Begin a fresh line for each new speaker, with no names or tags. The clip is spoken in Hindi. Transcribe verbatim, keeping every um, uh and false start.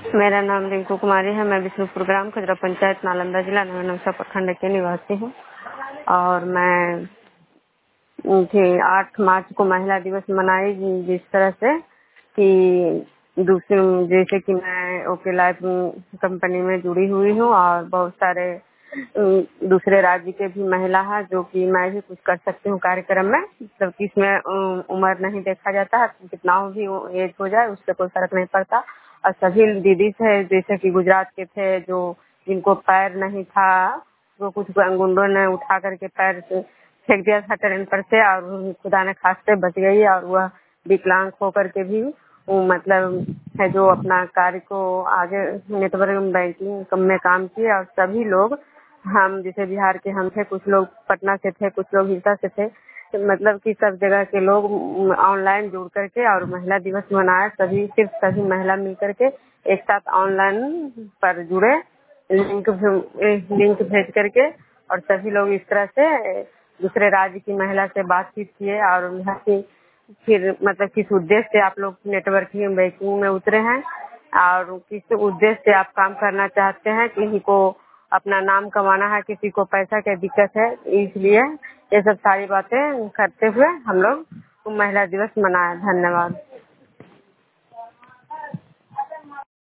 मेरा नाम रिंकू कुमारी है। मैं विष्णुपुर ग्राम खजरा पंचायत नालंदा जिला नवनौसा प्रखंड के निवासी हूँ और मैं मुझे आठ मार्च को महिला दिवस मनाई जिस तरह से कि दूसरे जैसे कि मैं ओके लाइफ कंपनी में जुड़ी हुई हूँ और बहुत सारे दूसरे राज्य के भी महिला है जो कि मैं भी कुछ कर सकती हूँ कार्यक्रम में, मतलब कि इसमें उम्र नहीं देखा जाता है, कितना भी एज हो जाए उससे कोई फर्क नहीं पड़ता। और सभी दीदी थे जैसे कि गुजरात के थे जो जिनको पैर नहीं था वो कुछ गुंडों ने उठा करके पैर फेंक दिया था ट्रेन पर से और खुदा ने खास्ते बच गई और वह विकलांग होकर के भी वो मतलब है जो अपना कार्य को आगे नेटवर्क बैंकिंग में काम किए। और सभी लोग हम जैसे बिहार के हम थे, कुछ लोग पटना से थे, कुछ लोग हिलसा से थे, तो मतलब कि सब जगह के लोग ऑनलाइन जुड़ करके और महिला दिवस मनाया। सभी सिर्फ सभी महिला मिल करके एक साथ ऑनलाइन पर जुड़े, लिंक लिंक भेज करके और सभी लोग इस तरह से दूसरे राज्य की महिला से बातचीत किए और यहाँ की फिर मतलब किस उद्देश्य से आप लोग नेटवर्किंग बैंकिंग में उतरे हैं और किस उद्देश्य से आप काम करना चाहते हैं, किसी को अपना नाम कमाना है, किसी को पैसा की दिक्कत है, इसलिए ये सब सारी बातें करते हुए हम लोग महिला दिवस मनाया। धन्यवाद।